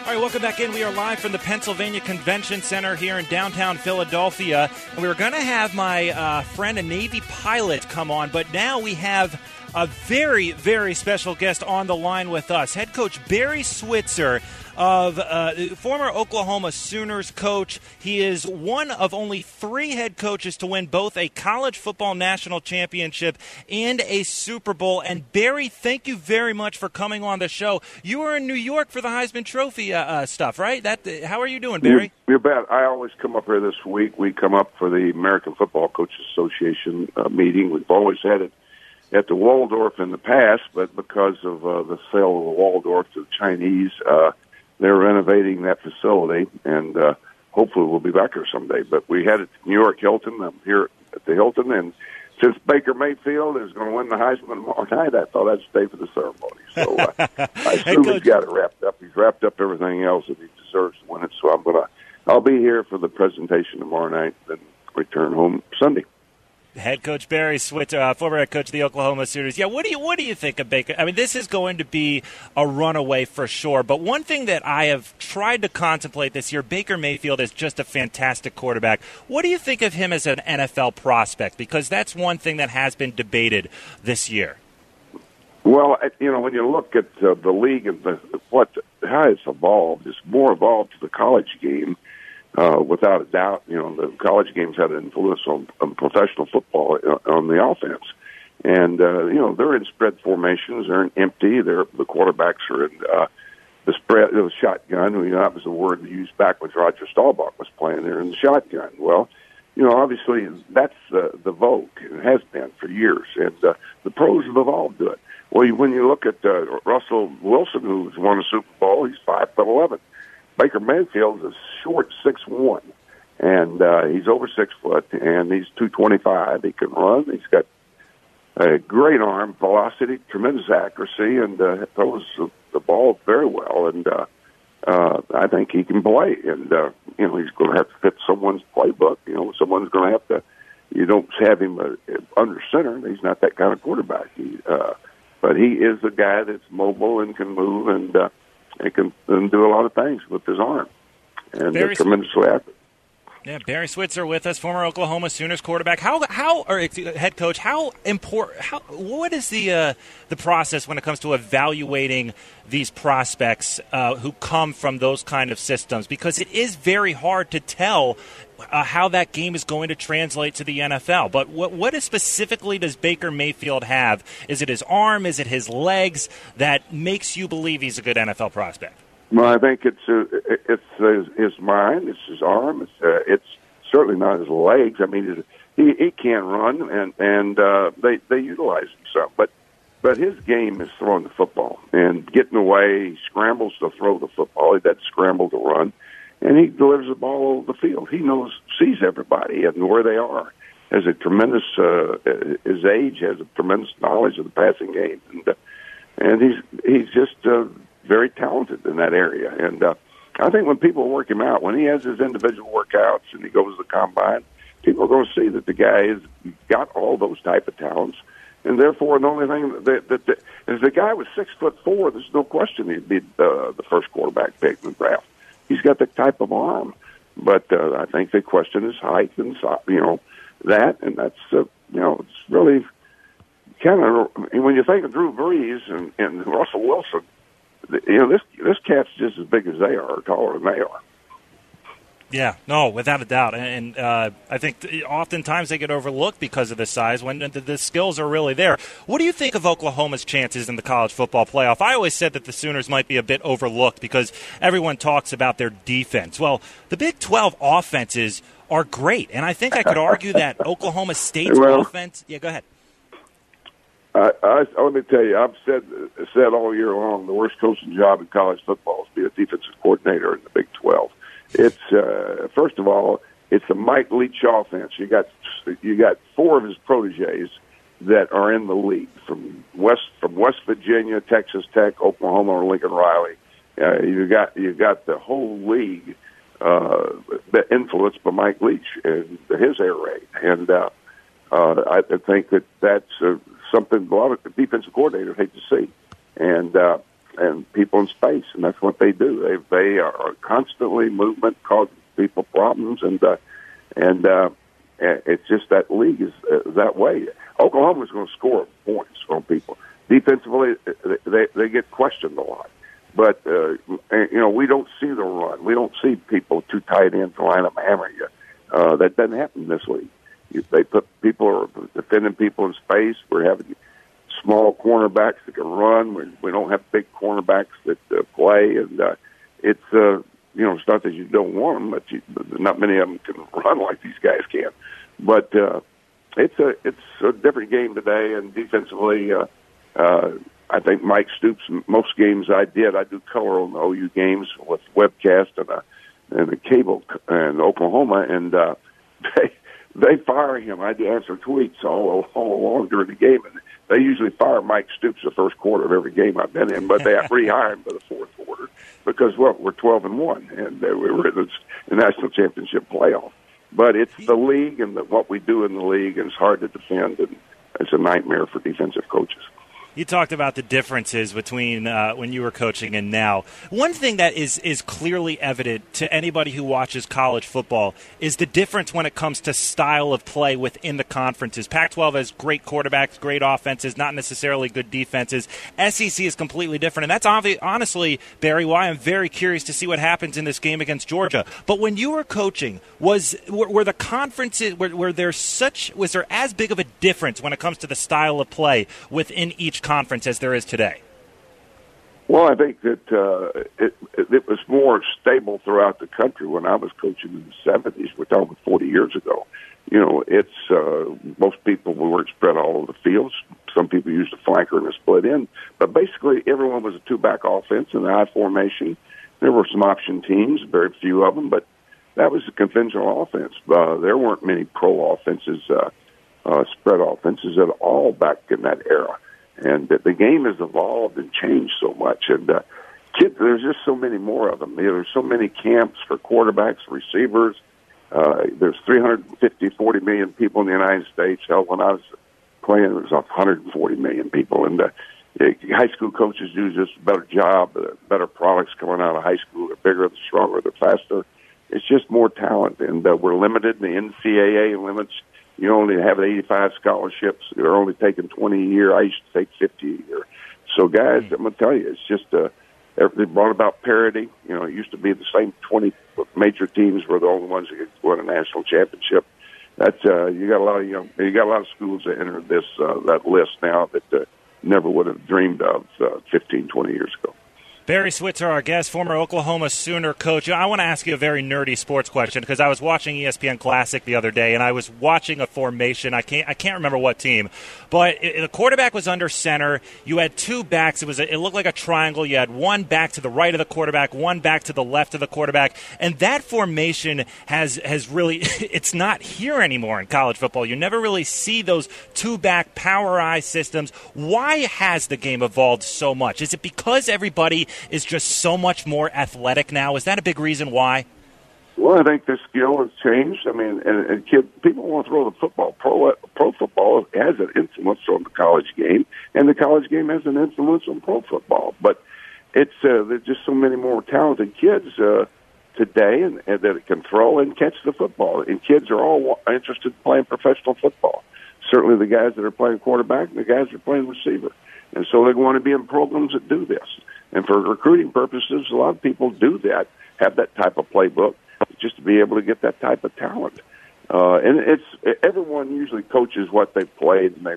All right, welcome back in. We are live from the Pennsylvania Convention Center here in downtown Philadelphia. And we were going to have my friend, a Navy pilot, come on, but now we have a very, very special guest on the line with us. Head coach Barry Switzer, of former Oklahoma Sooners coach. He is one of only 3 head coaches to win both a college football national championship and a Super Bowl. And Barry, thank you very much for coming on the show. You were in New York for the Heisman Trophy stuff, right? How are you doing, Barry? You bet. I always come up here this week. We come up for the American Football Coaches Association meeting. We've always had it at the Waldorf in the past, but because of the sale of the Waldorf to the Chinese, they're renovating that facility, and hopefully we'll be back here someday. But we had it at New York Hilton. I'm here at the Hilton, and since Baker Mayfield is going to win the Heisman tomorrow night, I thought I'd stay for the ceremony. So I assume he's got it wrapped up. He's wrapped up everything else, and he deserves to win it. So I'll be here for the presentation tomorrow night, then return home Sunday. Head coach Barry Switzer, former head coach of the Oklahoma Sooners. Yeah, what do you think of Baker? I mean, this is going to be a runaway for sure. But one thing that I have tried to contemplate this year, Baker Mayfield is just a fantastic quarterback. What do you think of him as an NFL prospect? Because that's one thing that has been debated this year. Well, when you look at the league and how it's evolved, it's more evolved to the college game. Without a doubt, the college games had an influence on professional football on the offense. And, they're in spread formations. They're in empty. The quarterbacks are in the spread, the shotgun. That was the word used back when Roger Staubach was playing there in the shotgun. Well, obviously that's the vogue. It has been for years. And the pros have evolved to it. Well, when you look at Russell Wilson, who's won a Super Bowl, he's 5'11". Baker Mayfield is short 6'1", and he's over 6 foot, and he's 225. He can run. He's got a great arm, velocity, tremendous accuracy, and throws the ball very well. And I think he can play. And he's going to have to fit someone's playbook. Someone's going to have to. You don't have him under center. He's not that kind of quarterback. But he is a guy that's mobile and can move and. He can do a lot of things with his arm, and they're tremendously active. Yeah, Barry Switzer with us, former Oklahoma Sooners quarterback. Head coach? What is the process when it comes to evaluating these prospects who come from those kind of systems? Because it is very hard to tell how that game is going to translate to the NFL. But what specifically does Baker Mayfield have? Is it his arm? Is it his legs that makes you believe he's a good NFL prospect? Well, I think it's his mind, it's his arm, it's certainly not his legs. I mean, he can run, and they utilize him some, but his game is throwing the football and getting away. He scrambles to throw the football. He doesn't scramble to run, and he delivers the ball over the field. He sees everybody and where they are. Has a tremendous his age has a tremendous knowledge of the passing game, and he's just. Very talented in that area. And I think when people work him out, when he has his individual workouts and he goes to the combine, people are going to see that the guy has got all those type of talents. And therefore, the only thing that if the guy was 6'4", there's no question he'd be the first quarterback pick in the draft. He's got the type of arm. But I think they question his height and, that. And that's, it's really kind of, when you think of Drew Brees and Russell Wilson, this cat's just as big as they are, or taller than they are. Yeah, no, without a doubt. And I think oftentimes they get overlooked because of the size when the skills are really there. What do you think of Oklahoma's chances in the college football playoff? I always said that the Sooners might be a bit overlooked because everyone talks about their defense. Well, the Big 12 offenses are great, and I think I could argue that Oklahoma State's offense – yeah, go ahead. Let me tell you, I've said all year long, the worst coaching job in college football is to be a defensive coordinator in the Big 12. It's first of all, it's a Mike Leach offense. You got 4 of his proteges that are in the league from West Virginia, Texas Tech, Oklahoma, or Lincoln Riley. You got the whole league influenced by Mike Leach and his air raid, and I think that's something a lot of defensive coordinators hate to see. And and people in space, and that's what they do. They are constantly movement, causing people problems, and it's just that league is that way. Oklahoma's going to score points on people. Defensively, they get questioned a lot. But, we don't see the run. We don't see people too tight ends line up hammering you. That doesn't happen in this league. They put people are defending people in space. We're having small cornerbacks that can run. We don't have big cornerbacks that play. And it's not that you don't want them, but not many of them can run like these guys can. But it's a different game today, and defensively, I think Mike Stoops. Most games I do color on the OU games with webcast and a cable in Oklahoma, and they fire him. I answer tweets all along during the game, and they usually fire Mike Stoops the first quarter of every game I've been in, but they rehire him for the fourth quarter because we're 12-1, and we were in the national championship playoff. But it's the league and what we do in the league, and it's hard to defend, and it's a nightmare for defensive coaches. You talked about the differences between when you were coaching and now. One thing that is clearly evident to anybody who watches college football is the difference when it comes to style of play within the conferences. Pac-12 has great quarterbacks, great offenses, not necessarily good defenses. SEC is completely different, and that's honestly, Barry, why I'm very curious to see what happens in this game against Georgia. But when you were coaching, were the conferences was there as big of a difference when it comes to the style of play within each conference as there is today? Well, I think that it was more stable throughout the country when I was coaching in the 70s. We're talking 40 years ago. Most people weren't spread all over the fields. Some people used a flanker and a split end. But basically, everyone was a two-back offense in the I formation. There were some option teams, very few of them, but that was a conventional offense. There weren't many pro offenses, spread offenses at all back in that era. And the game has evolved and changed so much. And kids, there's just so many more of them. There's so many camps for quarterbacks, receivers. There's 40 million people in the United States. Hell, when I was playing, it was 140 million people. And high school coaches do just a better job, better products coming out of high school. They're bigger, they're stronger, they're faster. It's just more talent. And we're limited. The NCAA limits. You only have 85 scholarships. They're only taking 20 a year. I used to take 50 a year. So, guys, I'm going to tell you, it's just they brought about parity. It used to be the same 20 major teams were the only ones that could win a national championship. That's you got a lot of schools that enter that list now that never would have dreamed of 15, 20 years ago. Barry Switzer, our guest, former Oklahoma Sooner coach. I want to ask you a very nerdy sports question because I was watching ESPN Classic the other day, and I was watching a formation. I can't remember what team, but the quarterback was under center. You had two backs. It looked like a triangle. You had one back to the right of the quarterback, one back to the left of the quarterback, and that formation has really it's not here anymore in college football. You never really see those two-back power eye systems. Why has the game evolved so much? Is it because everybody is just so much more athletic now? Is that a big reason why? Well, I think the skill has changed. I mean, and people want to throw the football. Pro football has an influence on the college game, and the college game has an influence on pro football. But there's just so many more talented kids today and that can throw and catch the football. And kids are all interested in playing professional football. Certainly the guys that are playing quarterback and the guys that are playing receiver. And so they want to be in programs that do this. And for recruiting purposes, a lot of people do that, have that type of playbook, just to be able to get that type of talent. And everyone usually coaches what they played, and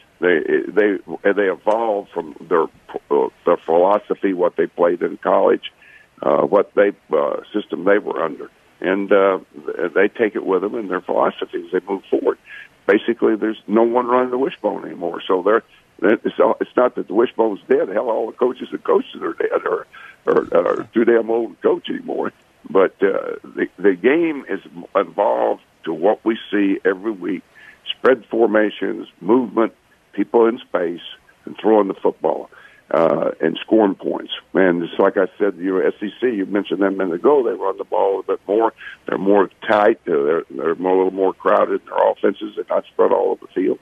they evolve from their philosophy, what they played in college, what system they were under, and they take it with them in their philosophy as they move forward. Basically, there's no one running the wishbone anymore, so it's not that the wishbone's dead. Hell, all the coaches and coaches are dead or too damn old to coach anymore. But the game is evolved to what we see every week: spread formations, movement, people in space, and throwing the football and scoring points. And just like I said, SEC, you mentioned them a minute ago, they run the ball a little bit more. They're more tight. They're a little more crowded. Their offenses are not spread all over the field.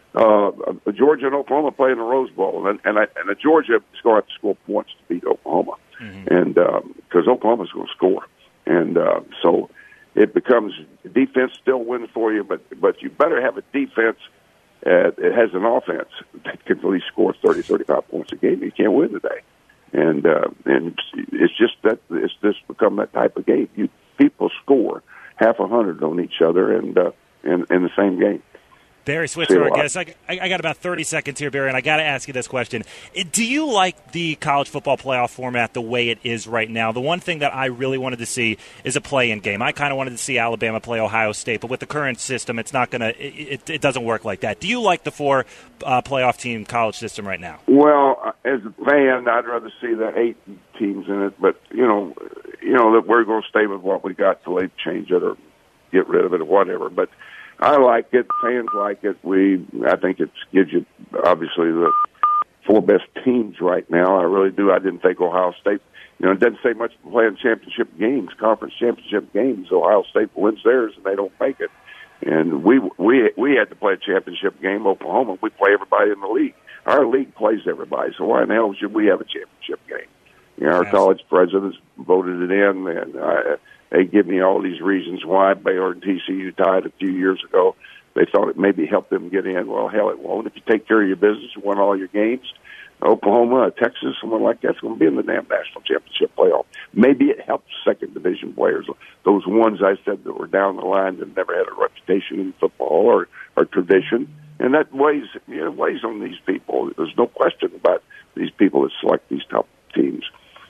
Georgia and Oklahoma play in the Rose Bowl, and Georgia is going to have to score points to beat Oklahoma, and because Oklahoma's going to score, and so it becomes defense still wins for you, but you better have a defense that has an offense that can at least score 30, 35 points a game. You can't win today, and it's just become that type of game. People score half 100 on each other, and in the same game. Barry Switzer, our guest. I got about 30 seconds here, Barry, and I got to ask you this question. Do you like the college football playoff format the way it is right now? The one thing that I really wanted to see is a play-in game. I kind of wanted to see Alabama play Ohio State, but with the current system, it's not going to. It doesn't work like that. Do you like the four playoff team college system right now? Well, as a fan, I'd rather see the 8 teams in it, but you know that we're going to stay with what we got till they change it or get rid of it or whatever. But I like it. Fans like it. I think it gives you obviously the 4 best teams right now. I really do. I didn't think Ohio State. It doesn't say much for playing championship games, conference championship games. Ohio State wins theirs and they don't make it. And we had to play a championship game. Oklahoma, we play everybody in the league. Our league plays everybody. So why in the hell should we have a championship game? Our college presidents voted it in, and they give me all these reasons why. Baylor and TCU tied a few years ago. They thought it maybe helped them get in. Well, hell, it won't. If you take care of your business, you win all your games, Oklahoma, Texas, someone like that's going to be in the damn national championship playoff. Maybe it helps second division players, those ones I said that were down the line that never had a reputation in football or tradition. And that weighs on these people. There's no question about these people that select these top teams.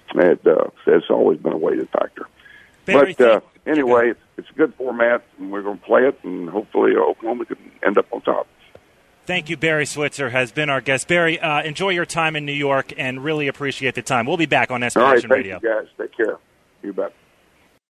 It's always been a weighted factor. Barry, but anyway, it's a good format, and we're going to play it, and hopefully Oklahoma can end up on top. Thank you. Barry Switzer has been our guest. Barry, enjoy your time in New York, and really appreciate the time. We'll be back on SB Nation Radio. All right, thank you, guys. Take care. You bet.